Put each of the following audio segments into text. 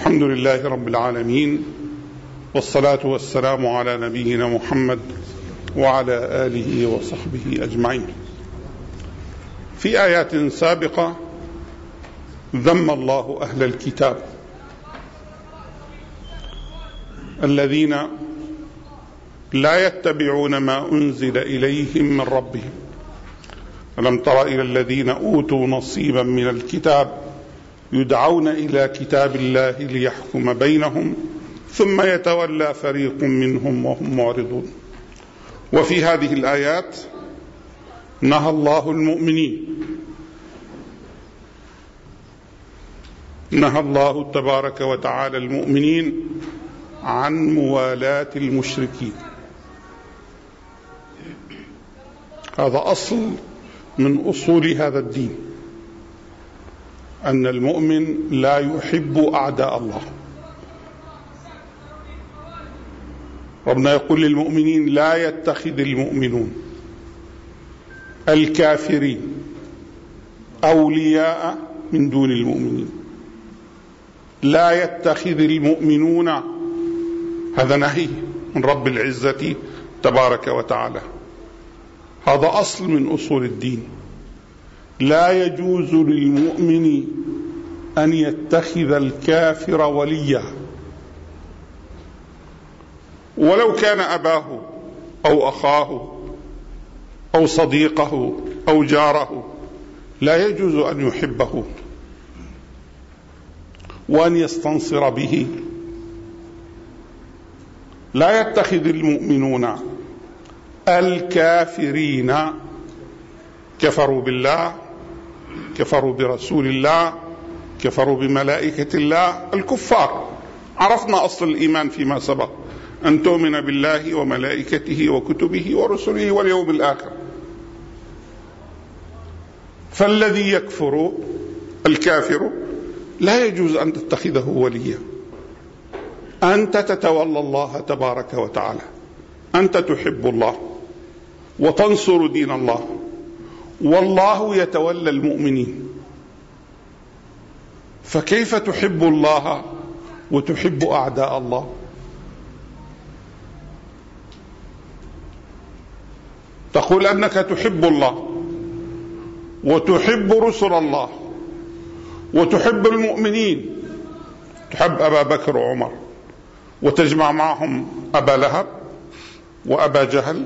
الحمد لله رب العالمين، والصلاة والسلام على نبينا محمد وعلى آله وصحبه أجمعين. في آيات سابقة ذم الله أهل الكتاب الذين لا يتبعون ما أنزل إليهم من ربهم. ألم تر إلى الذين أوتوا نصيبا من الكتاب يدعون إلى كتاب الله ليحكم بينهم ثم يتولى فريق منهم وهم معرضون. وفي هذه الآيات نهى الله تبارك وتعالى المؤمنين عن موالاة المشركين. هذا أصل من أصول هذا الدين، أن المؤمن لا يحب أعداء الله. ربنا يقول للمؤمنين: لا يتخذ المؤمنون الكافرين أولياء من دون المؤمنين. لا يتخذ المؤمنون، هذا نهي من رب العزة تبارك وتعالى. هذا أصل من أصول الدين. لا يجوز للمؤمن أن يتخذ الكافر وليا، ولو كان أباه أو أخاه أو صديقه أو جاره. لا يجوز أن يحبه وأن يستنصر به. لا يتخذ المؤمنون الكافرين، كفروا بالله، كفروا برسول الله، كفروا بملائكة الله، الكفار. عرفنا أصل الإيمان فيما سبق، أن تؤمن بالله وملائكته وكتبه ورسله واليوم الآخر. فالذي يكفر الكافر لا يجوز أن تتخذه وليا. أنت تتولى الله تبارك وتعالى، أنت تحب الله وتنصر دين الله، والله يتولى المؤمنين. فكيف تحب الله وتحب أعداء الله؟ تقول أنك تحب الله وتحب رسل الله وتحب المؤمنين، تحب أبا بكر وعمر، وتجمع معهم أبا لهب وأبا جهل،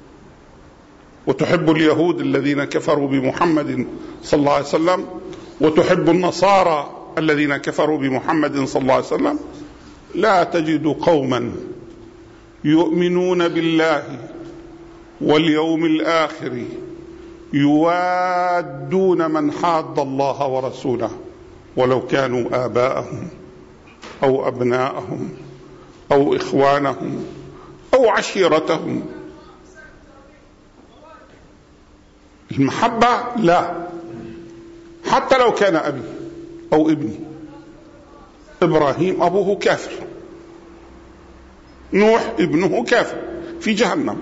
وتحب اليهود الذين كفروا بمحمد صلى الله عليه وسلم، وتحب النصارى الذين كفروا بمحمد صلى الله عليه وسلم. لا تجد قوما يؤمنون بالله واليوم الآخر يوادون من حاد الله ورسوله ولو كانوا آباءهم أو أبناءهم أو إخوانهم أو عشيرتهم. المحبة لا، حتى لو كان أبي أو ابني. إبراهيم أبوه كافر، نوح ابنه كافر في جهنم.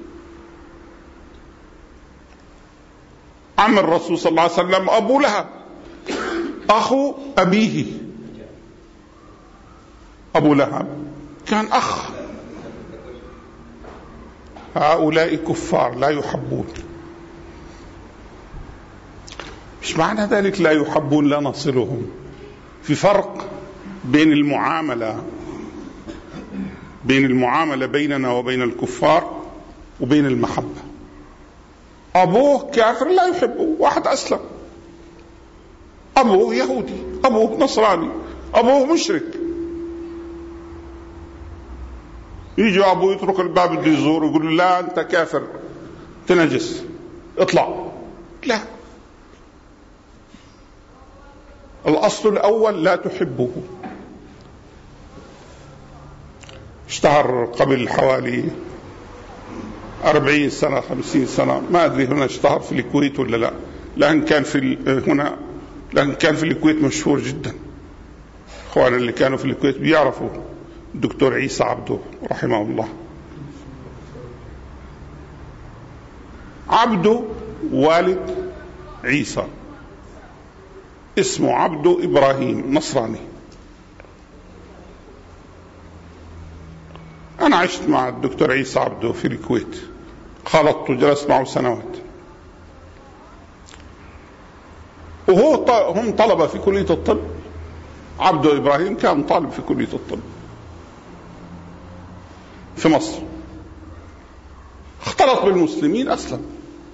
عم الرسول صلى الله عليه وسلم أبو لهب أخو أبيه. أبو لهب كان أخ. هؤلاء كفار لا يحبون. مش معنى ذلك لا يحبون لا نصلهم. في فرق بين المعاملة بيننا وبين الكفار وبين المحبة. أبوه كافر لا يحبه، واحد أسلم. أبوه يهودي، أبوه نصراني، أبوه مشرك، يجي أبوه يترك الباب اللي يزور ويقول له: لا أنت كافر تنجس اطلع. لا، الأصل الأول لا تحبه. اشتهر قبل حوالي 40 سنة 50 سنة، ما أدري هنا اشتهر في الكويت ولا لا، لكن كان في الكويت مشهور جدا. اخوانا اللي كانوا في الكويت بيعرفوا الدكتور عيسى عبده رحمه الله. عبده والد عيسى، اسمه عبده إبراهيم، نصراني. أنا عشت مع الدكتور عيسى عبده في الكويت، خلطت وجلست معه سنوات، هم طلبة في كلية الطب. عبده إبراهيم كان طالب في كلية الطب في مصر، اختلط بالمسلمين، أسلم.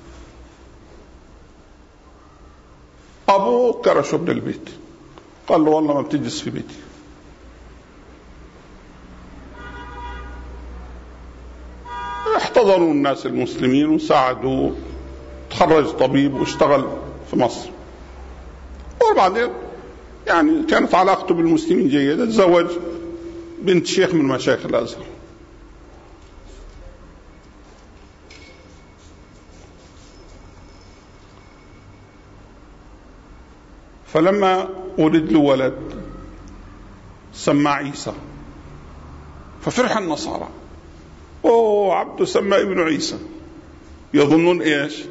أبوه كرشه من البيت، قال له والله ما بتجلس في بيتي. احتضنوا الناس المسلمين وساعدوه، تخرج طبيب واشتغل في مصر. وبعدين يعني كانت علاقته بالمسلمين جيدة، تزوج بنت شيخ من مشايخ الأزهر. فلما ولد له ولد سمى عيسى، ففرح النصارى، اوه عبده سمى ابن عيسى، يظنون ايش؟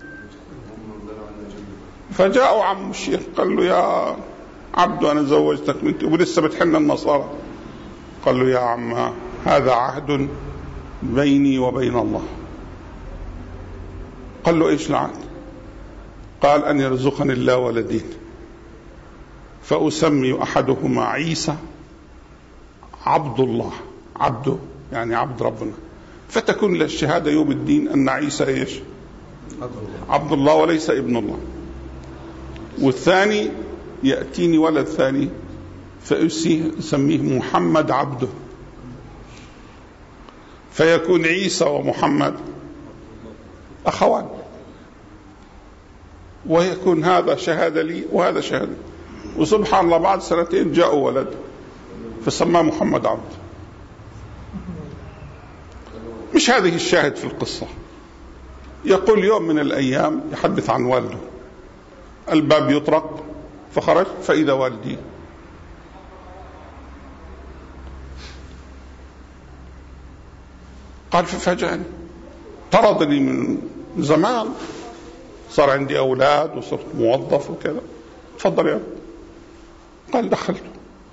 فجاءوا عم الشيخ قال له يا عبده انا زوجتك بنتي، ولسه بتحن النصارى. قال له يا عم هذا عهد بيني وبين الله. قال له ايش العهد؟ قال ان يرزقني الله ولدين، فأسمي أحدهما عيسى عبد الله، عبده يعني عبد ربنا، فتكون للشهادة يوم الدين أن عيسى إيش؟ عبد الله وليس ابن الله. والثاني يأتيني ولد ثاني فأسميه محمد عبده، فيكون عيسى ومحمد أخوان، ويكون هذا شهادة لي وهذا شهادة. وسبحان الله بعد سنتين جاءوا ولد فسماه محمد عبد. مش هذه الشاهد في القصة. يقول يوم من الأيام يحدث عن والده، الباب يطرق فخرج فإذا والدي. قال ففاجأني، طردني من زمان، صار عندي أولاد وصرت موظف وكذا، تفضل يا أبو. قال دخلته،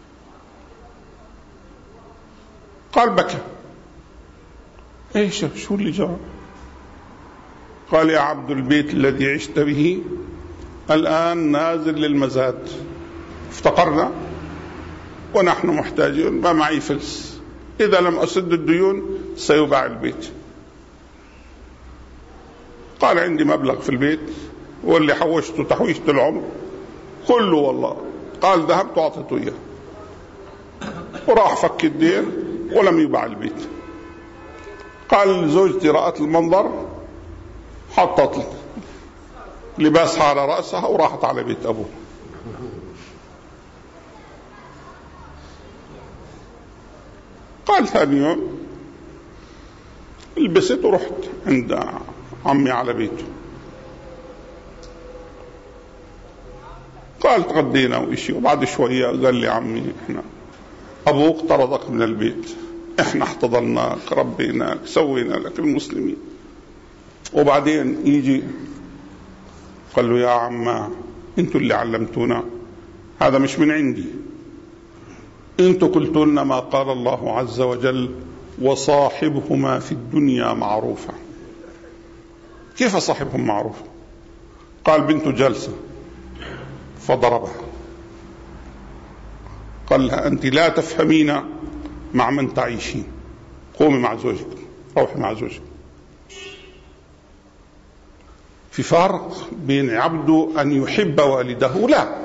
قال بكى. ايش شو اللي جرى؟ قال يا عبد البيت الذي عشت به الآن نازل للمزاد، افتقرنا ونحن محتاجون، ما معي فلس، إذا لم أسد الديون سيباع البيت. قال عندي مبلغ في البيت واللي حوشته تحويشة العمر كله والله. قال ذهبت وأعطيته إياه وراح فك الدين ولم يباع البيت. قال زوجتي رأت المنظر، حطت لباسها على رأسها وراحت على بيت أبوه. قال ثاني يوم لبست ورحت عند عمي على بيته. قال تغدينا وإشي، وبعد شوية قال لي عمي إحنا أبوك طردك من البيت، إحنا احتضناك ربيناك سوينا لك المسلمين. وبعدين يجي قال له يا عم انتوا اللي علمتونا، هذا مش من عندي، انتوا قلتوا لنا ما قال الله عز وجل وصاحبهما في الدنيا معروفا. كيف صاحبهم معروف؟ قال بنته جالسة فضربها، قال لها أنت لا تفهمين مع من تعيشين، قومي مع زوجك، روحي مع زوجك. في فرق بين عبده أن يحب والده لا،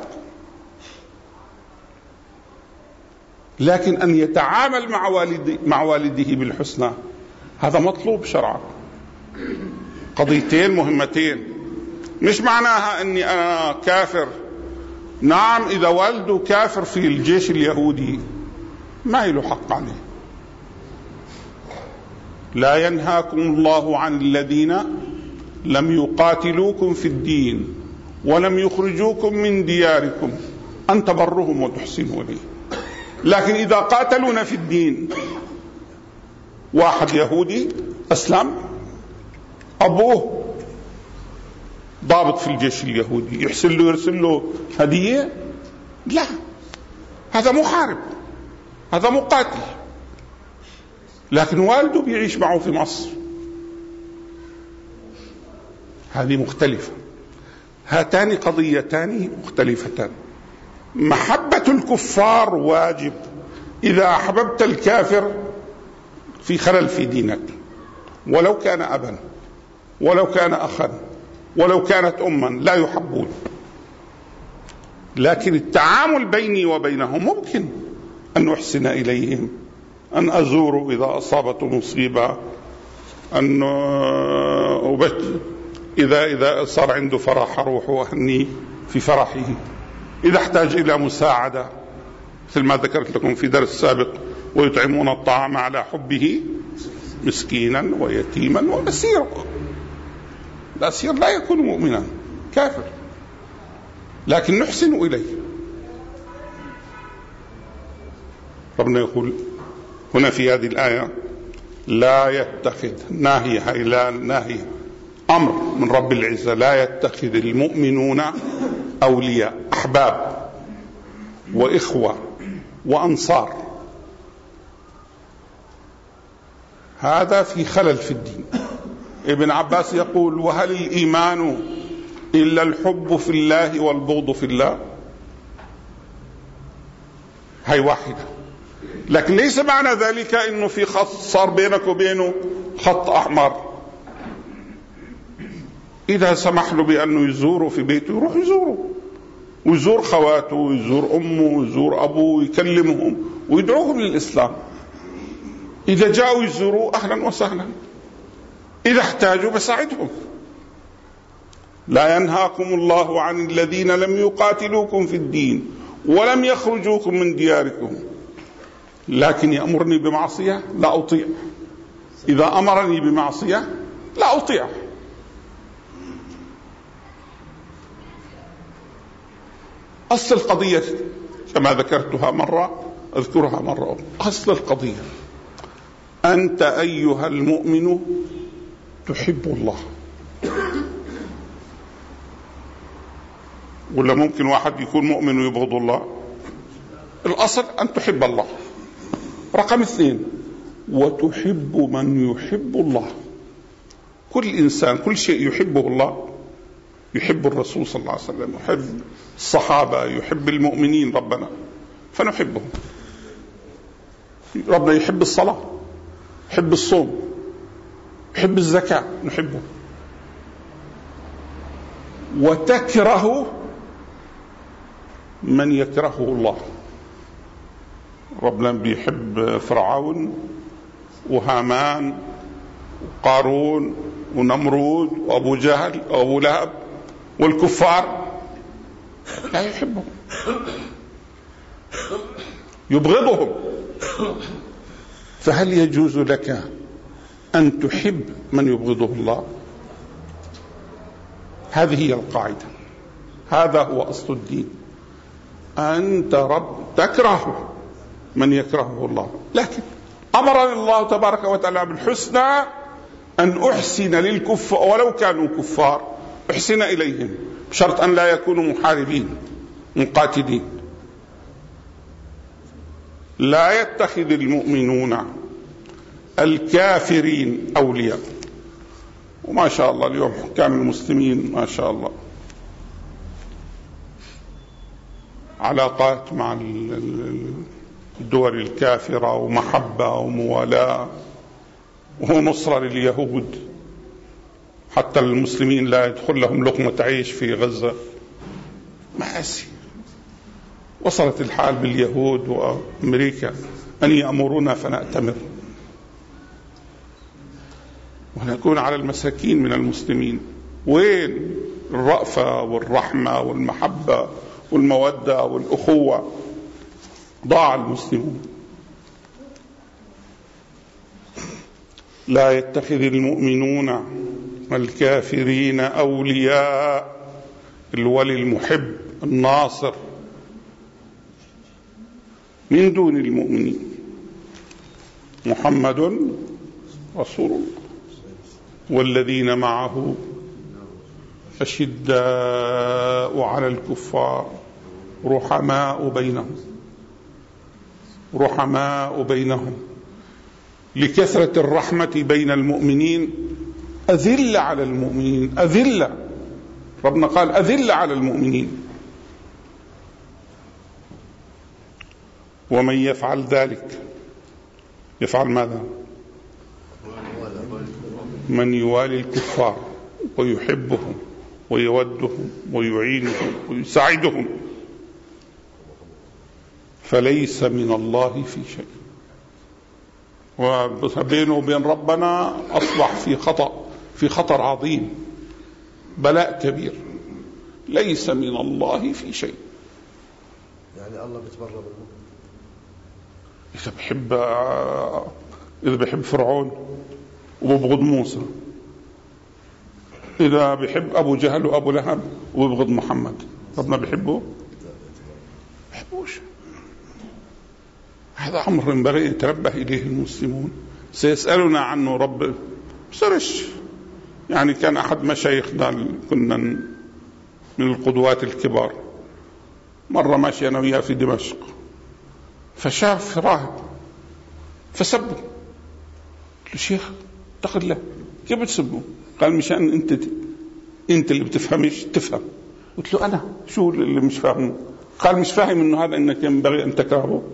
لكن أن يتعامل مع والده بالحسنى هذا مطلوب شرعا. قضيتين مهمتين، مش معناها أني أنا كافر. نعم إذا والده كافر في الجيش اليهودي ما له حق عليه. لا ينهاكم الله عن الذين لم يقاتلوكم في الدين ولم يخرجوكم من دياركم أن تبرهم وتحسنوا إليه. لكن إذا قاتلونا في الدين، واحد يهودي أسلم، أبوه ضابط في الجيش اليهودي، يرسل له هدية؟ لا، هذا محارب، هذا مقاتل. لكن والده بيعيش معه في مصر، هذه مختلفة. هاتان قضيتان مختلفتان. محبة الكفار واجب، إذا أحببت الكافر في خلل في دينك، ولو كان أبا ولو كان أخا ولو كانت أما، لا يحبون. لكن التعامل بيني وبينهم ممكن أن أحسن إليهم، أن أزور إذا أصابته مصيبة، أن إذا صار عنده فرح أروح وأهنيه في فرحه، إذا احتاج إلى مساعدة مثل ما ذكرت لكم في درس سابق، ويطعمون الطعام على حبه مسكينا ويتيما وأسيرا. الأسير لا يكون مؤمنا، كافر، لكن نحسن إليه. ربنا يقول هنا في هذه الآية لا يتخذ، ناهية، هيلان ناهية، أمر من رب العزة، لا يتخذ المؤمنون أولياء، أحباب وإخوة وأنصار. هذا في خلل في الدين. ابن عباس يقول وهل الإيمان إلا الحب في الله والبغض في الله؟ هي واحدة، لكن ليس معنى ذلك إنه في خط صار بينك وبينه خط أحمر. إذا سمح له بأنه يزوره في بيته يروح يزوره، ويزور خواته ويزور أمه ويزور أبوه ويكلمهم ويدعوهم للإسلام. إذا جاءوا يزوروا أهلا وسهلا، إذا احتاجوا بساعدهم. لا ينهاكم الله عن الذين لم يقاتلوكم في الدين ولم يخرجوكم من دياركم لكن يأمرني بمعصية لا أطيع. إذا أمرني بمعصية لا أطيع. أصل القضية كما ذكرتها مرة أذكرها مرة أخرى. أصل القضية أنت أيها المؤمن تحب الله، ولا ممكن واحد يكون مؤمن ويبغض الله؟ الأصل أن تحب الله. رقم 2 وتحب من يحب الله. كل إنسان كل شيء يحبه الله، يحب الرسول صلى الله عليه وسلم، يحب الصحابة، يحب المؤمنين ربنا فنحبهم. ربنا يحب الصلاة، يحب الصوم، يحب الزكاة، نحبه. وتكره من يكرهه الله. ربنا بيحب فرعون وهامان وقارون ونمرود وأبو جهل وأبو لهب والكفار، لا يحبهم، يبغضهم. فهل يجوز لك أن تحب من يبغضه الله؟ هذه هي القاعدة، هذا هو أصل الدين. أنت رب تكره من يكرهه الله، لكن أمرنا الله تبارك وتعالى بالحسنى، أن أحسن للكفار ولو كانوا كفار، أحسن إليهم بشرط أن لا يكونوا محاربين مقاتلين. لا يتخذ المؤمنون الكافرين أولياء. وما شاء الله اليوم حكام المسلمين ما شاء الله علاقات مع الدول الكافرة ومحبة وموالاة ونصرة لليهود، حتى المسلمين لا يدخل لهم لقمة عيش في غزة. مآسي. وصلت الحال باليهود وأمريكا أن يأمرونا فنأتمر، ونكون على المساكين من المسلمين. وين الرأفة والرحمة والمحبة والمودة والأخوة؟ ضاع المسلمون. لا يتخذ المؤمنون الكافرين أولياء. الولي المحب الناصر من دون المؤمنين. محمد رسول الله والذين معه أشداء على الكفار رحماء بينهم. لكثرة الرحمة بين المؤمنين أذل على المؤمنين، أذل. ربنا قال أذل على المؤمنين. ومن يفعل ذلك يفعل ماذا؟ من يوالي الكفار ويحبهم ويودهم ويعينهم ويساعدهم فليس من الله في شيء. وبينه وبين ربنا أصبح في خطر عظيم، بلاء كبير. ليس من الله في شيء. يعني الله بيتبرى بالمؤمن. إذا بحب فرعون وببغض موسى، إذا بحب أبو جهل وأبو لهب وببغض محمد، ربنا بحبه؟ بحبوش. هذا أمر ينبغي يتنبه إليه المسلمون. سيسألنا عنه رب سرش. يعني كان أحد مشايخنا كنا من القدوات الكبار، مرة ماشي أنا وياه في دمشق، فشاف راهب فسبه. قلت له شيخ اتق الله، كيف بتسبه؟ قال مشان انت اللي بتفهمش تفهم. قلت له انا شو اللي مش فاهمه؟ قال مش فاهم انه هذا انك ينبغي ان تكرهه.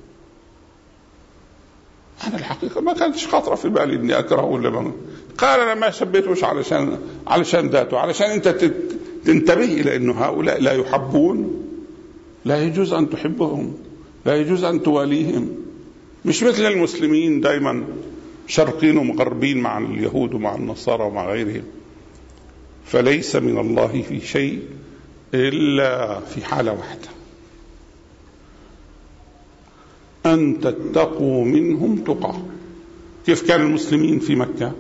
انا الحقيقه ما كانتش خاطره في بالي اني اكرهه ولا ما. قال انا ما سبيتوش علشان ذاته، علشان انت تنتبه الى انه هؤلاء لا يحبون، لا يجوز ان تحبهم، لا يجوز ان تواليهم. مش مثل المسلمين دائما شرقين ومغربين مع اليهود ومع النصارى ومع غيرهم. فليس من الله في شيء إلا في حالة واحدة، أن تتقوا منهم تقى. كيف كان المسلمين في مكة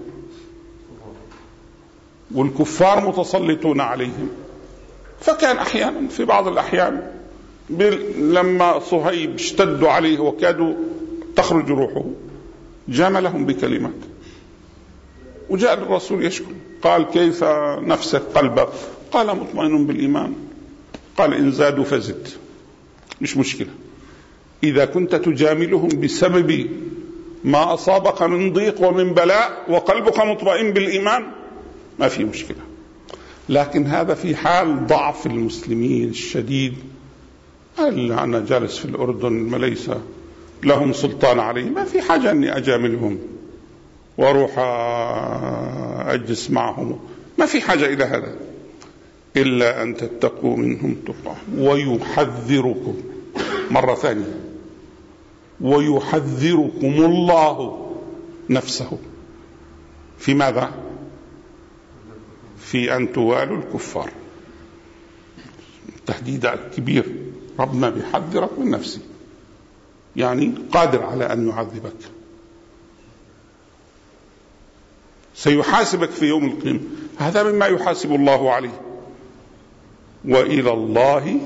والكفار متسلطون عليهم، فكان أحيانا في بعض الأحيان لما صهيب اشتدوا عليه وكادوا تخرج روحه جاملهم بكلمات، وجاء الرسول يشكو. قال كيف نفسك قلبك؟ قال مطمئن بالإيمان. قال إن زادوا فزد، مش مشكلة. إذا كنت تجاملهم بسبب ما أصابك من ضيق ومن بلاء وقلبك مطمئن بالإيمان ما في مشكلة. لكن هذا في حال ضعف المسلمين الشديد. أنا جالس في الأردن ما ليس لهم سلطان عليه، ما في حاجة أني أجاملهم وأروح أجلس معهم، ما في حاجة إلى هذا، إلا أن تتقوا منهم تقى. ويحذركم مرة ثانية، ويحذركم الله نفسه في ماذا؟ في أن توالوا الكفار. تهديد كبير، ربنا بيحذرك من نفسه، يعني قادر على أن يعذبك، سيحاسبك في يوم القيامة. هذا مما يحاسب الله عليه. وإلى الله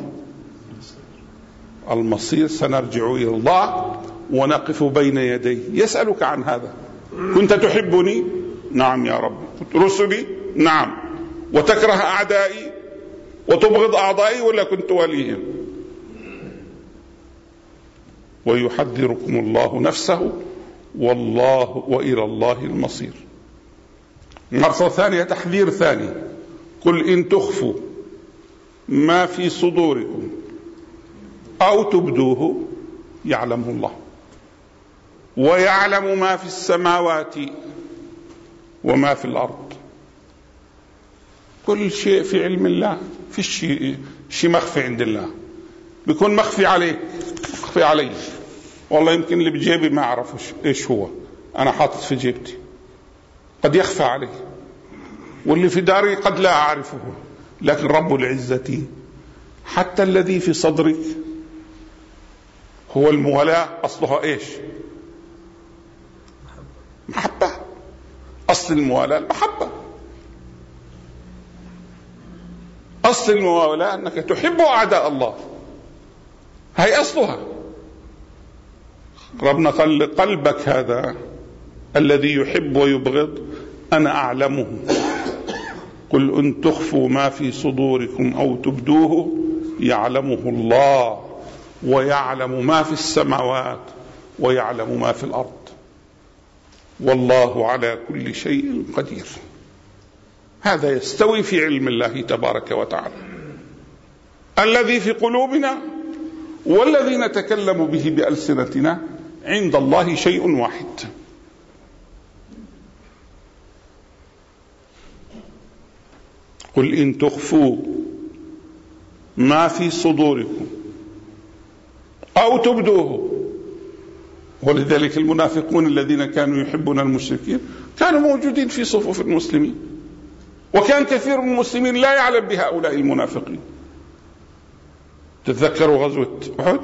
المصير، سنرجع إلى الله ونقف بين يديه يسألك عن هذا. كنت تحبني؟ نعم يا رب. رسلي؟ نعم. وتكره أعدائي وتبغض أعضائي ولا كنت وليهم؟ ويحذركم الله نفسه والله وإلى الله المصير. مرة ثانية تحذير ثاني، قل إن تخفوا ما في صدوركم أو تبدوه يعلمه الله ويعلم ما في السماوات وما في الأرض. كل شيء في علم الله، في شيء مخفي عند الله، بيكون مخفي عليك مخفي علي. والله يمكن اللي بجيبي ما أعرفش إيش هو، أنا حاطط في جيبتي، قد يخفى علي، واللي في داري قد لا أعرفه. لكن رب العزة حتى الذي في صدرك هو الموالاة، أصلها إيش؟ محبة. أصل الموالاة المحبة، أصل الموالاة أنك تحب أعداء الله، هي أصلها. ربنا قال قلبك هذا الذي يحب ويبغض أنا أعلمه. قل إن تخفوا ما في صدوركم أو تبدوه يعلمه الله ويعلم ما في السماوات ويعلم ما في الأرض. والله على كل شيء قدير. هذا يستوي في علم الله تبارك وتعالى الذي في قلوبنا والذي نتكلم به بألسنتنا، عند الله شيء واحد. قل إن تخفوا ما في صدوركم أو تبدوه. ولذلك المنافقون الذين كانوا يحبون المشركين كانوا موجودين في صفوف المسلمين، وكان كثير من المسلمين لا يعلم بهؤلاء المنافقين. تتذكروا غزوة أحد؟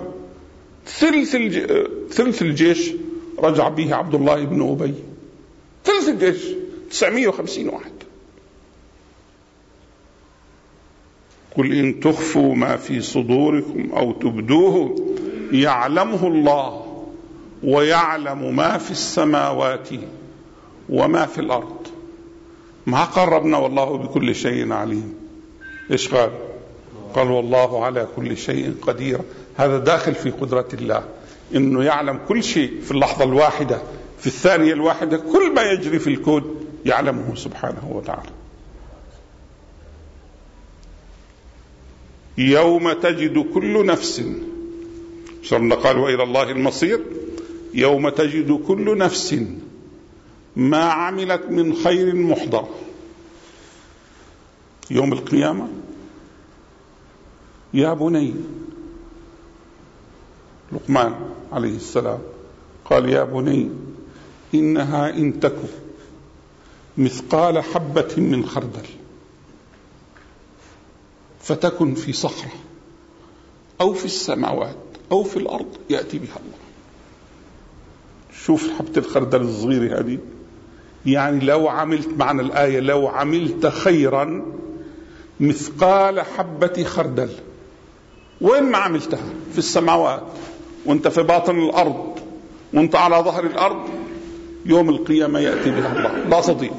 ثلث الجيش رجع به عبد الله بن أبي، ثلث الجيش 950 واحد. قل إن تخفوا ما في صدوركم أو تبدوه يعلمه الله ويعلم ما في السماوات وما في الأرض. ما قربنا والله بكل شيء عليم. إيش قال؟ قال والله على كل شيء قدير. هذا داخل في قدرة الله، إنه يعلم كل شيء في اللحظة الواحدة، في الثانية الواحدة، كل ما يجري في الكون يعلمه سبحانه وتعالى. يوم تجد كل نفس، شرنا قال وإلى الله المصير، يوم تجد كل نفس ما عملت من خير محضر. يوم القيامة يا بني، لقمان عليه السلام قال يا بني إنها إن تك مثقال حبة من خردل فتكن في صخرة أو في السماوات أو في الأرض يأتي بها الله. شوف حبة الخردل الصغيرة هذه، يعني لو عملت، معنى الآية لو عملت خيرا مثقال حبة خردل، وين ما عملتها في السماوات وانت في باطن الأرض وانت على ظهر الأرض، يوم القيامة يأتي بها الله لا تضيع.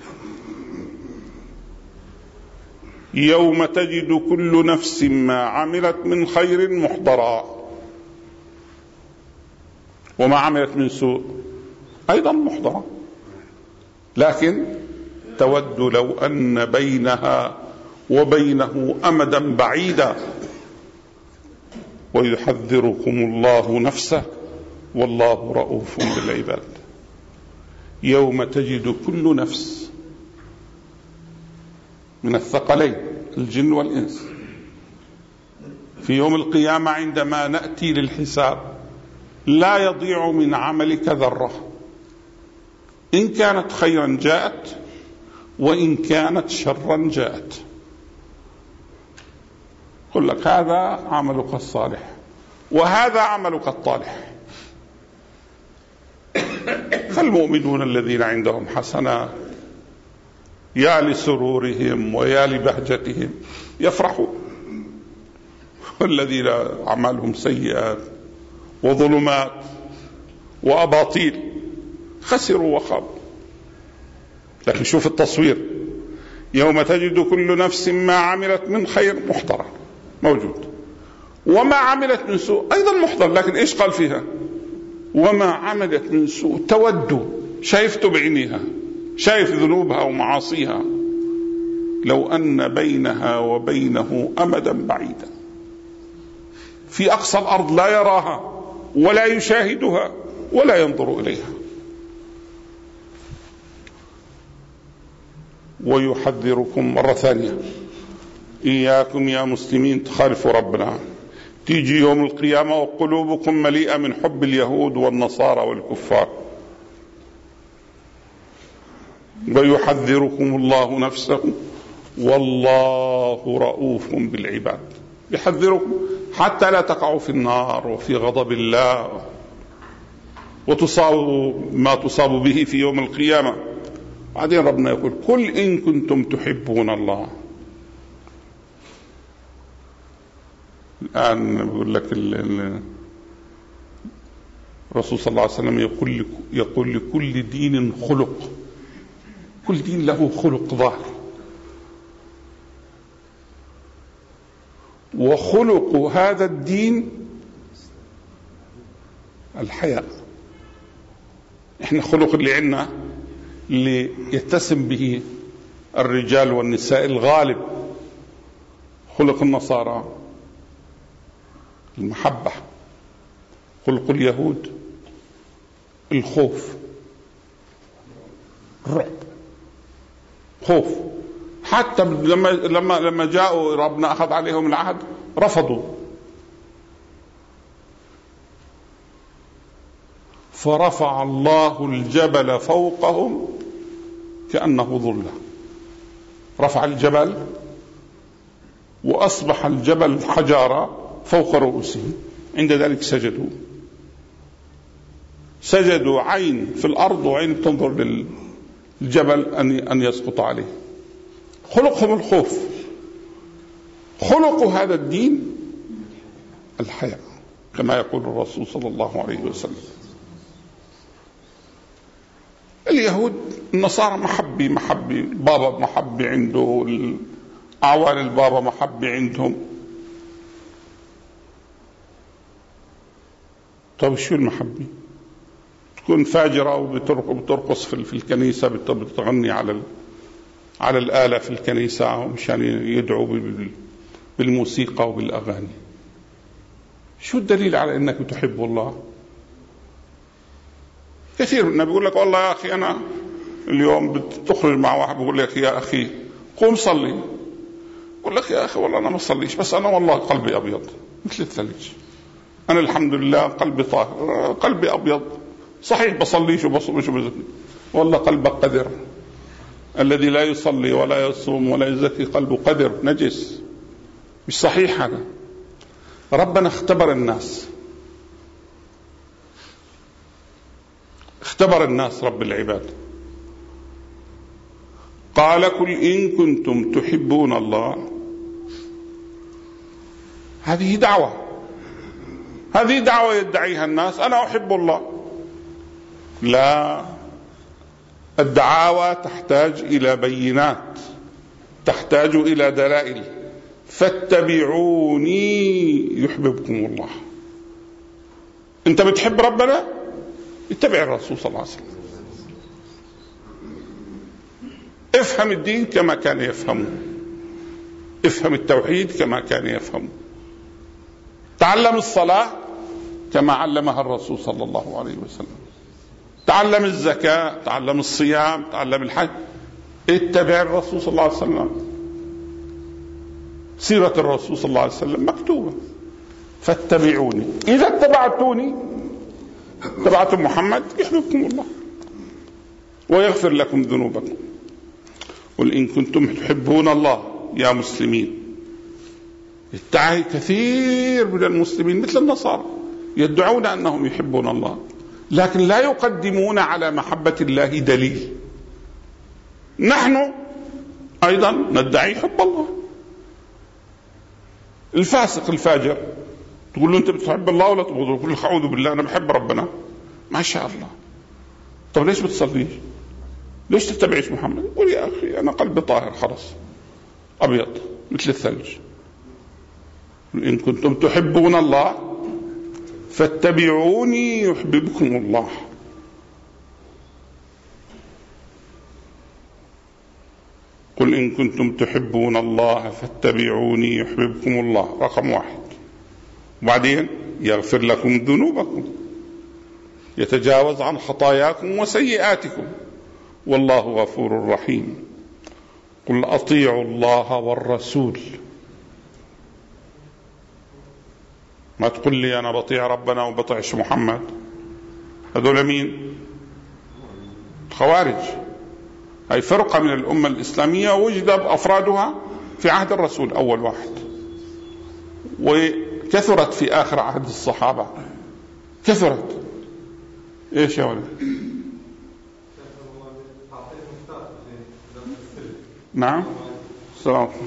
يوم تجد كل نفس ما عملت من خير محضرا وما عملت من سوء أيضا محضرا، لكن تود لو أن بينها وبينه أمدا بعيدا ويحذركم الله نفسه والله رؤوف بالعباد. يوم تجد كل نفس من الثقلين الجن والإنس في يوم القيامة عندما نأتي للحساب لا يضيع من عملك ذرة، إن كانت خيرا جاءت وإن كانت شرا جاءت. قل لك هذا عملك الصالح وهذا عملك الطالح. فالمؤمنون الذين عندهم حسنات يا لسرورهم ويا لبهجتهم يفرحون، والذين أعمالهم سيئات وظلمات وأباطيل خسروا وخابوا. لكن شوف التصوير، يوم تجد كل نفس ما عملت من خير محضرا موجود، وما عملت من سوء أيضا محضر. لكن إيش قال فيها؟ وما عملت من سوء تود، شايفته بعينيها، شايف ذنوبها ومعاصيها، لو أن بينها وبينه أمدا بعيدا، في أقصى الأرض لا يراها ولا يشاهدها ولا ينظر إليها. ويحذركم مرة ثانية، إياكم يا مسلمين تخالفوا ربنا، تيجي يوم القيامة وقلوبكم مليئة من حب اليهود والنصارى والكفار. ويحذركم الله نفسه والله رؤوف بالعباد. يحذركم حتى لا تقعوا في النار وفي غضب الله وتصابوا ما تصاب به في يوم القيامة. بعدين ربنا يقول قل إن كنتم تحبون الله. الآن بقول لك الرسول صلى الله عليه وسلم يقول لكل دين خلق، كل دين له خلق ظاهر، وخلق هذا الدين الحياء. إحنا خلق اللي عنا اللي يتسم به الرجال والنساء الغالب، خلق النصارى المحبة، خلق اليهود الخوف، الرعب، خوف. حتى لما جاءوا ربنا أخذ عليهم العهد رفضوا، فرفع الله الجبل فوقهم كأنه ظلة. رفع الجبل وأصبح الجبل حجارة فوق رؤوسهم، عند ذلك سجدوا عين في الأرض وعين تنظر للجبل أن يسقط عليه. خلقهم الخوف. خلق هذا الدين الحياة كما يقول الرسول صلى الله عليه وسلم. اليهود النصارى محبي بابا محبي عنده، أعوان البابا محبي عندهم. طيب شو المحبة؟ تكون فاجرة وبترقص في الكنيسة، بتغني على الآلة في الكنيسة مشان يدعوا بالموسيقى وبالأغاني. شو الدليل على أنك تحب الله؟ كثير منا بيقول لك والله يا أخي أنا اليوم بتخرج مع واحد بيقول لك يا أخي قوم صلي، بقول لك يا أخي والله أنا ما صليش، بس أنا والله قلبي أبيض مثل الثلج، أنا الحمد لله قلبي طاهر، قلبي أبيض، صحيح بصليش وبصومش والله قلبك قذر. الذي لا يصلي ولا يصوم ولا يزكي قلبه قذر نجس، مش صحيح هذا. ربنا اختبر الناس رب العباد، قال قل إن كنتم تحبون الله. هذه دعوة يدعيها الناس، أنا أحب الله. لا، الدعاوى تحتاج إلى بينات، تحتاج إلى دلائل. فاتبعوني يحببكم الله. أنت بتحب ربنا؟ اتبع الرسول صلى الله عليه وسلم. افهم الدين كما كان يفهمه، افهم التوحيد كما كان يفهمه، تعلم الصلاة كما علمها الرسول صلى الله عليه وسلم، تعلم الزكاة، تعلم الصيام، تعلم الحج، اتبع الرسول صلى الله عليه وسلم. سيرة الرسول صلى الله عليه وسلم مكتوبة. فاتبعوني، إذا اتبعتوني اتبعتم محمد يحببكم الله ويغفر لكم ذنوبكم. قل إن كنتم تحبون الله يا مسلمين. يدعي كثير من المسلمين مثل النصارى يدعون أنهم يحبون الله، لكن لا يقدمون على محبة الله دليل. نحن أيضا ندعي حب الله. الفاسق الفاجر تقول له أنت بتحب الله ولا تبغضه؟ يقول لك أعوذ بالله أنا بحب ربنا. ما شاء الله. طب ليش بتصليش؟ ليش تتبعش محمد؟ يقول يا أخي أنا قلبي طاهر خلاص أبيض مثل الثلج. إن كنتم تحبون الله فاتبعوني يحببكم الله. قل إن كنتم تحبون الله فاتبعوني يحببكم الله، رقم 1. وبعدين يغفر لكم ذنوبكم، يتجاوز عن خطاياكم وسيئاتكم، والله غفور رحيم. قل أطيعوا الله والرسول. ما تقول لي أنا بطيع ربنا وبطيعش محمد. هذول مين؟ خوارج. هي فرقة من الأمة الإسلامية وجد أفرادها في عهد الرسول أول واحد، وكثرت في آخر عهد الصحابة، كثرت. إيش يا ولد؟ نعم. السلام عليكم.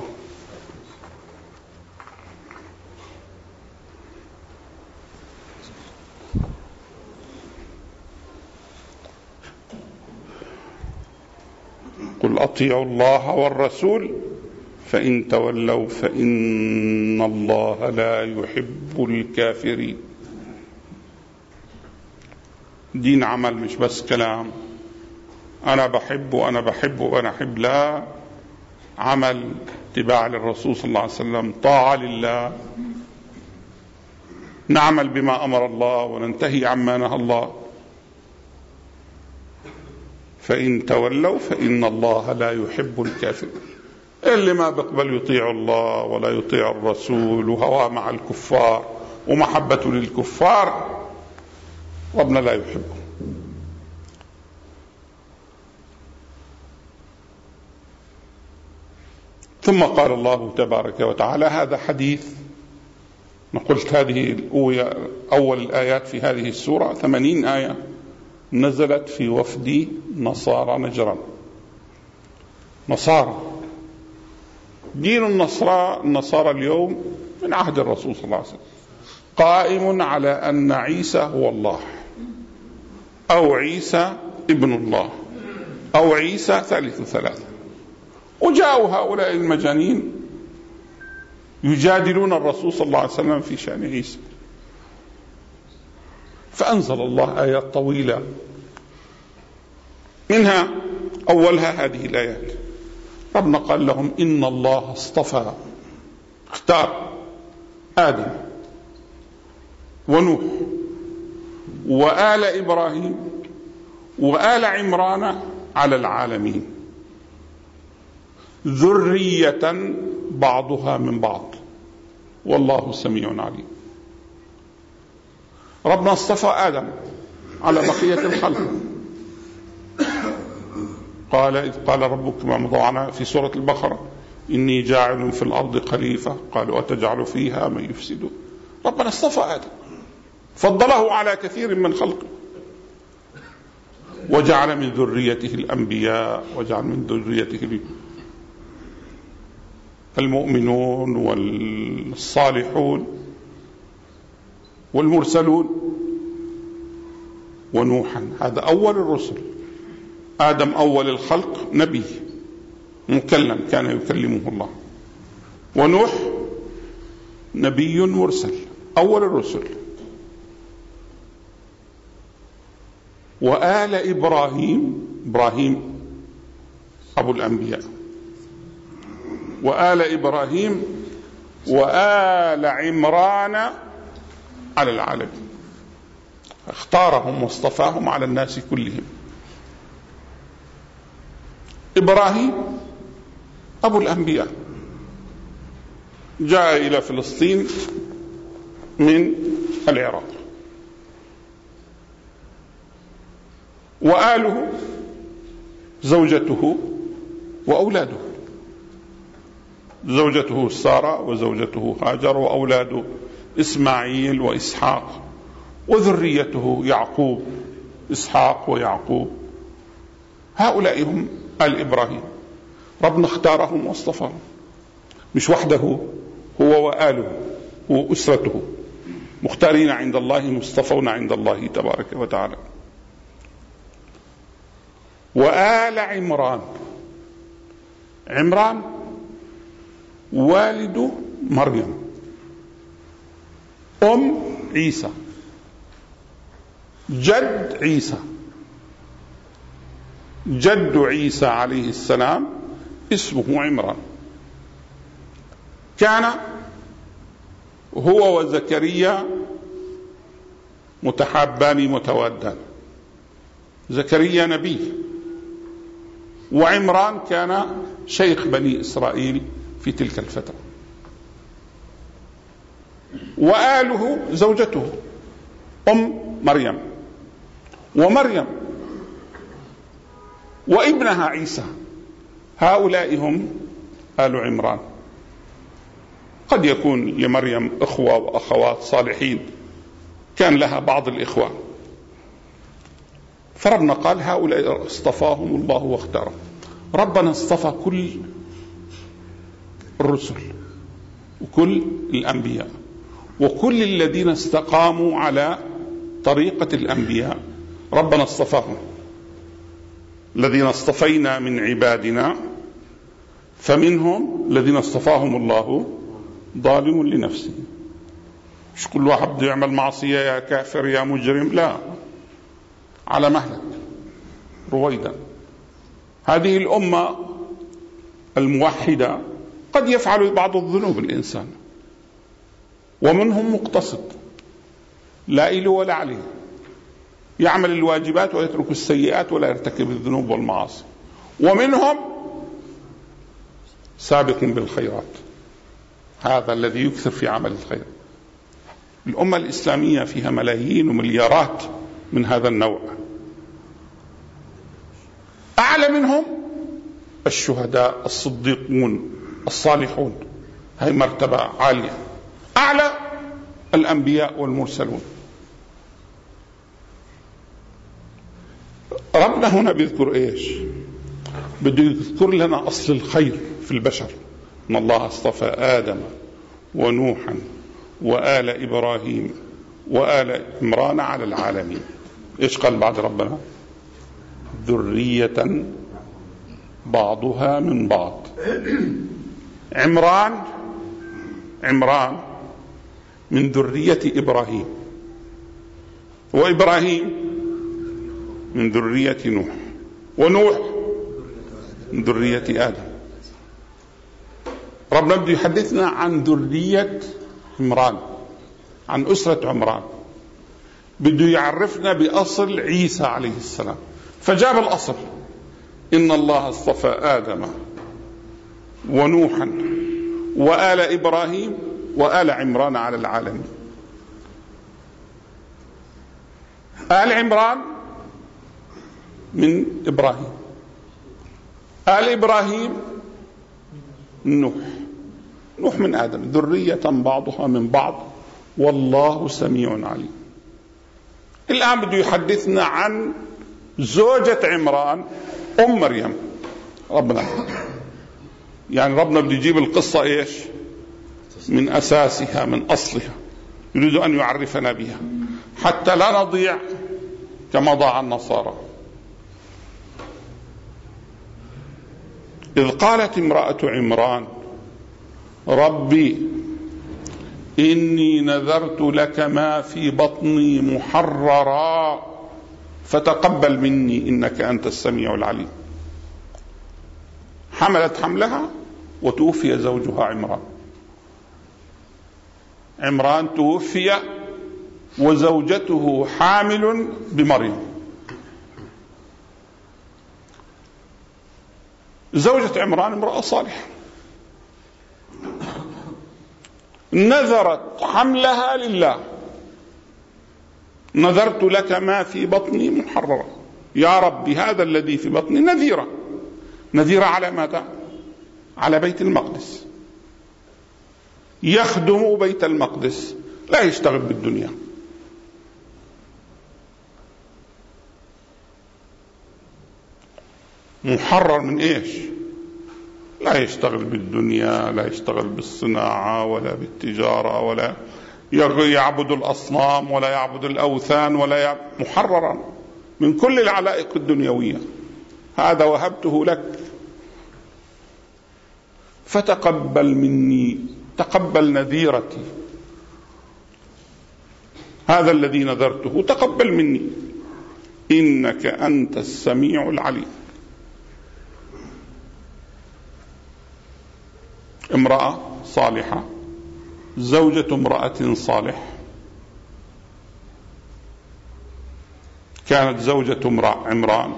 قل أطيعوا الله والرسول فإن تولوا فإن الله لا يحب الكافرين. دين عمل، مش بس كلام أنا بحب وأنا بحب وأنا أحب، لا، عمل، اتباع للرسول صلى الله عليه وسلم، طاعة لله، نعمل بما أمر الله وننتهي عما نهى الله. فإن تولوا فإن الله لا يحب الكافرين. اللي ما بيقبل يطيع الله ولا يطيع الرسول وهواه مع الكفار ومحبته للكفار ربنا لا يحبه. ثم قال الله تبارك وتعالى، هذا حديث، قلت هذه أول الآيات في هذه السورة 80 آية نزلت في وفد نصارى نجران. نصارى، دين النصارى اليوم من عهد الرسول صلى الله عليه وسلم قائم على أن عيسى هو الله، أو عيسى ابن الله، أو عيسى ثالث ثلاثة. وجاءوا هؤلاء المجانين يجادلون الرسول صلى الله عليه وسلم في شأن عيسى، فأنزل الله آيات طويلة، منها أولها هذه الآيات. ربنا قال لهم إن الله اصطفى، اختار آدم ونوح وآل إبراهيم وآل عمران على العالمين ذرية بعضها من بعض والله سميع عليم. ربنا اصطفى آدم على بقية الخلق. إذ قال ربك ما مضعنا في سورة البقرة إني جاعل في الأرض خليفة قالوا أتجعل فيها من يفسد. ربنا اصطفى آدم، فضله على كثير من خلقه، وجعل من ذريته الأنبياء، وجعل من ذريته المؤمنون والصالحون والمرسلون. ونوحا هذا أول الرسل، آدم أول الخلق نبي مكلم كان يكلمه الله، ونوح نبي مرسل أول الرسل، وآل إبراهيم أبو الأنبياء، وآل إبراهيم وآل عمران على العالمين. اختارهم واصطفاهم على الناس كلهم. إبراهيم أبو الأنبياء جاء إلى فلسطين من العراق، وآله زوجته وأولاده، زوجته سارة وزوجته هاجر وأولاده إسماعيل وإسحاق، وذريته يعقوب، إسحاق ويعقوب. هؤلاء هم آل إبراهيم. ربنا اختارهم واصطفاهم، مش وحده، هو وآله وأسرته مختارين عند الله، مصطفون عند الله تبارك وتعالى. وآل عمران والد مريم أم عيسى، جد عيسى، جد عيسى عليه السلام اسمه عمران. كان هو وزكريا متحابان متوادان. زكريا نبي، وعمران كان شيخ بني إسرائيل في تلك الفترة. وآله زوجته أم مريم، ومريم وابنها عيسى. هؤلاء هم آل عمران. قد يكون لمريم إخوة وأخوات صالحين، كان لها بعض الإخوة، فربنا قال هؤلاء اصطفاهم الله واختارهم. ربنا اصطفى كل الرسل وكل الأنبياء وكل الذين استقاموا على طريقة الأنبياء، ربنا اصطفاهم. الذين اصطفينا من عبادنا فمنهم الذين اصطفاهم الله ظالم لنفسه. مش كل واحد بده يعمل معصية يا كافر يا مجرم، لا، على مهلك رويدا. هذه الأمة الموحدة قد يفعل بعض الذنوب الإنسان، ومنهم مقتصد لا إله ولا عليه، يعمل الواجبات ويترك السيئات ولا يرتكب الذنوب والمعاصي، ومنهم سابق بالخيرات، هذا الذي يكثر في عمل الخير. الأمة الإسلامية فيها ملايين ومليارات من هذا النوع. أعلى منهم الشهداء الصديقون الصالحون، هي مرتبة عالية. أعلى الأنبياء والمرسلون. ربنا هنا بيذكر إيش؟ بده يذكر لنا أصل الخير في البشر، إن الله اصطفى آدم ونوحا وآل إبراهيم وآل عمران على العالمين. إيش قال بعد ربنا؟ ذرية بعضها من بعض. عمران من ذرية إبراهيم، وإبراهيم من ذرية نوح، ونوح من ذرية آدم. ربنا بده يحدثنا عن ذرية عمران، عن أسرة عمران، بده يعرفنا بأصل عيسى عليه السلام، فجاب الأصل: إن الله اصطفى آدم ونوحا وآل إبراهيم وآل عمران على العالمين. آل عمران من إبراهيم، آل إبراهيم من نوح من آدم، ذرية بعضها من بعض والله سميع عليم. الآن بده يحدثنا عن زوجة عمران أم مريم. ربنا بده يجيب القصة إيش؟ من أساسها، من أصلها، يريد أن يعرفنا بها حتى لا نضيع كما ضاع النصارى. إذ قالت امرأة عمران: ربي إني نذرت لك ما في بطني محررا فتقبل مني إنك أنت السميع العليم. حملت حملها وتوفي زوجها عمران توفي وزوجته حامل بمريم. زوجة عمران امرأة صالحة، نذرت حملها لله: نذرت لك ما في بطني محررا. يا رب هذا الذي في بطني نذيرة على ماذا؟ على بيت المقدس، يخدم بيت المقدس، لا يشتغل بالدنيا. محرر من إيش؟ لا يشتغل بالدنيا، لا يشتغل بالصناعة ولا بالتجارة، ولا يعبد الأصنام ولا يعبد الأوثان، محررا من كل العلائق الدنيوية. هذا وهبته لك فتقبل مني، تقبل نذيرتي، هذا الذي نذرته تقبل مني إنك أنت السميع العليم. امرأة صالحة، زوجة امرأة صالح، كانت زوجة عمران،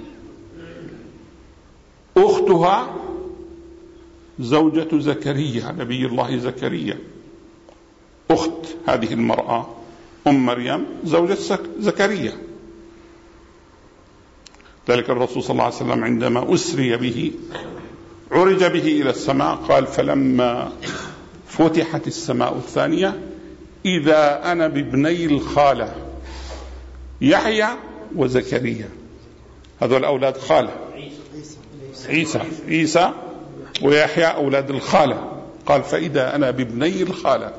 أختها زوجة زكريا نبي الله زكريا، أخت هذه المرأة أم مريم زوجة زكريا. ذلك الرسول صلى الله عليه وسلم عندما أسري به عرج به إلى السماء قال: فلما فتحت السماء الثانية إذا أنا بابني الخالة يحيى وزكريا، هذول أولاد خالة، عيسى ويحيى أولاد الخالة. قال: فإذا أنا بابني الخالة.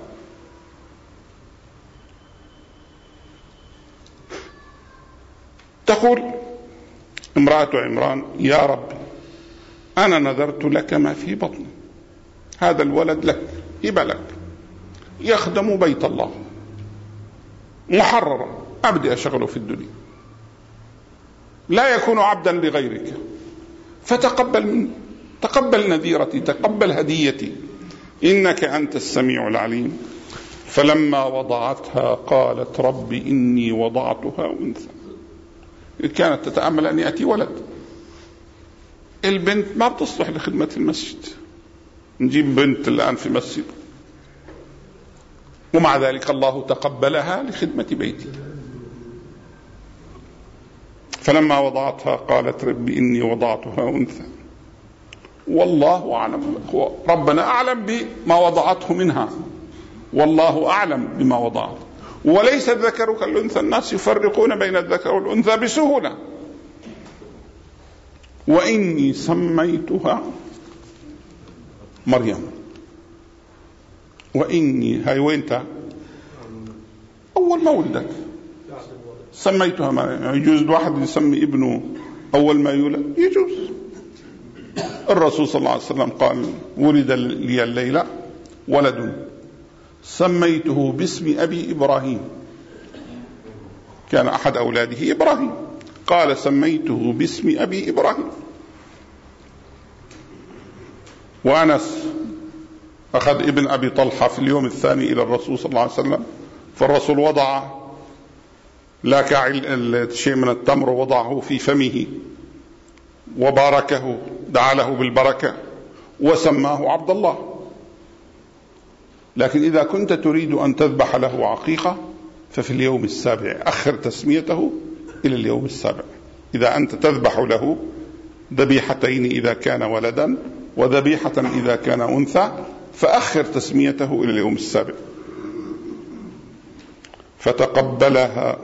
تقول امرأة عمران: يا رب أنا نذرت لك ما في بطني، هذا الولد لك، هبة لك، يخدم بيت الله، محررا، أبدي أشغله في الدنيا. لا يكون عبدا لغيرك، فتقبل مني، تقبل نذيرتي، تقبل هديتي، إنك أنت السميع العليم. فلما وضعتها قالت رب إني وضعتها أنثى. كانت تتأمل أن يأتي ولد. البنت ما بتصلح لخدمة المسجد، نجيب بنت الآن في مسجد، ومع ذلك الله تقبلها لخدمة بيته. فلما وضعتها قالت رب إني وضعتها أنثى والله أعلم، ربنا أعلم بما وضعته منها، والله أعلم بما وضعت، وليس الذكر كالأنثى، الناس يفرقون بين الذكر والأنثى بسهولة. وإني سميتها مريم. وإني هاي وينتا أول ما ولدت سميتها مريم. يجوز الواحد يسمي ابنه أول ما يولد؟ يجوز. الرسول صلى الله عليه وسلم قال ولد لي الليلة ولد سميته باسم أبي إبراهيم، كان أحد أولاده إبراهيم، قال سميته باسم أبي إبراهيم. وأنس أخذ ابن أبي طلحة في اليوم الثاني إلى الرسول صلى الله عليه وسلم، فالرسول وضع لاك شيء من التمر وضعه في فمه وباركه، دعا له بالبركة وسماه عبد الله. لكن إذا كنت تريد أن تذبح له عقيقة ففي اليوم السابع، أخر تسميته إلى اليوم السابع. إذا أنت تذبح له ذبيحتين إذا كان ولدا وذبيحة إذا كان أنثى، فأخر تسميته إلى اليوم السابع. فتقبلها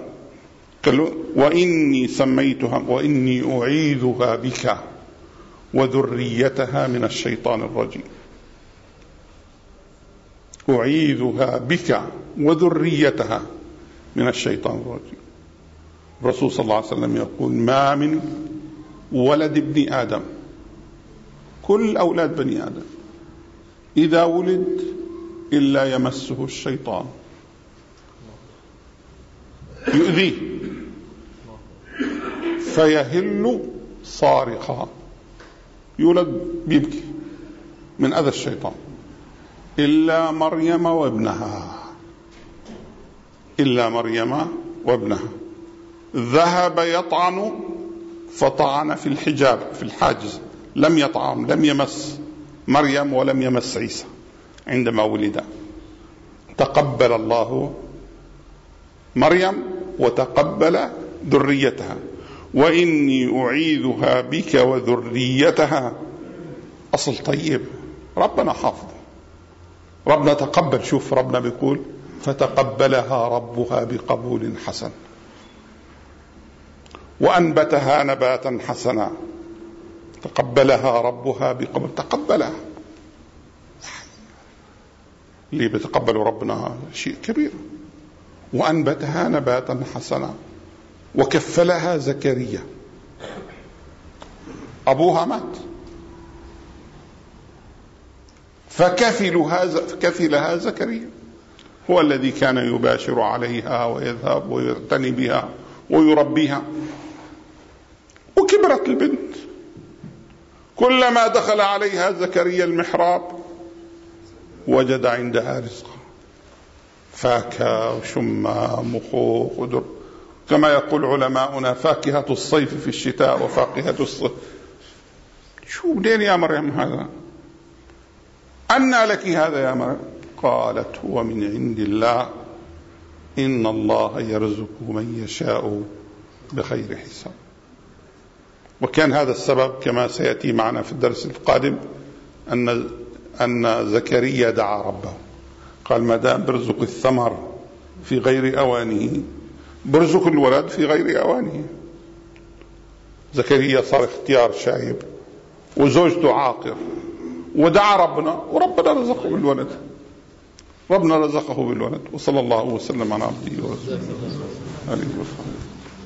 وإني سميتها وإني أعيذها بك وذريتها من الشيطان الرجيم. أعيذها بك وذريتها من الشيطان الرجيم. الرسول صلى الله عليه وسلم يقول ما من ولد ابن آدم، كل أولاد بني آدم إذا ولد إلا يمسه الشيطان يؤذيه فيهل صارخا، يولد بيبكي من أذى الشيطان، إلا مريم وابنها، إلا مريم وابنها. ذهب يطعن فطعن في الحجاب، في الحاجز، لم يطعن، لم يمس مريم ولم يمس عيسى عندما ولد. تقبل الله مريم وتقبل ذريتها. وإني أعيذها بك وذريتها. أصل طيب، ربنا حافظ، ربنا تقبل. شوف ربنا بيقول فتقبلها ربها بقبول حسن وأنبتها نباتا حسنا. تقبلها ربها بقبول، تقبلها. اللي بيتقبل ربنا شيء كبير. وأنبتها نباتا حسنا وكفلها زكريا، أبوها مات فكفلها زكريا، هو الذي كان يباشر عليها ويذهب ويعتني بها ويربيها. وكبرت البنت، كلما دخل عليها زكريا المحراب وجد عندها رزقا، فاكهة وشمام وخوخ ودر، كما يقول علماؤنا فاكهة الصيف في الشتاء وفاكهة الصيف. شو بدين يا مريم هذا؟ أنى لك هذا يا مريم؟ قالت هو من عند الله إن الله يرزق من يشاء بغير حساب. وكان هذا السبب كما سيأتي معنا في الدرس القادم أن زكريا دعا ربه، قال ما دام برزق الثمر في غير أوانه برزق الولد في غير أوانه. زكريا صار اختيار شايب وزوجته عاقر، ودعا ربنا وربنا رزقه بالولد، ربنا رزقه بالولد. وصلى الله وسلم على عبده ورسوله.